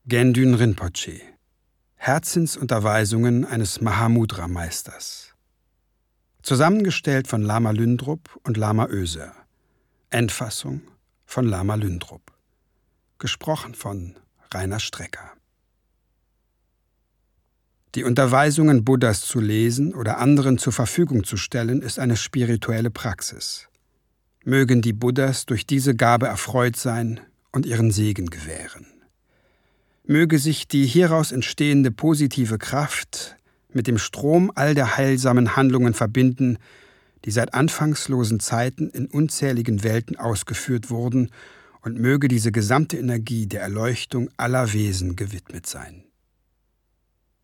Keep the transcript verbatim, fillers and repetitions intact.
Gendün Rinpoche. Herzensunterweisungen eines Mahamudra-Meisters. Zusammengestellt von Lama Lyndrup und Lama Öser. Endfassung von Lama Lyndrup. Gesprochen von Rainer Strecker. Die Unterweisungen Buddhas zu lesen oder anderen zur Verfügung zu stellen, ist eine spirituelle Praxis. Mögen die Buddhas durch diese Gabe erfreut sein und ihren Segen gewähren. Möge sich die hieraus entstehende positive Kraft mit dem Strom all der heilsamen Handlungen verbinden, die seit anfangslosen Zeiten in unzähligen Welten ausgeführt wurden, und möge diese gesamte Energie der Erleuchtung aller Wesen gewidmet sein.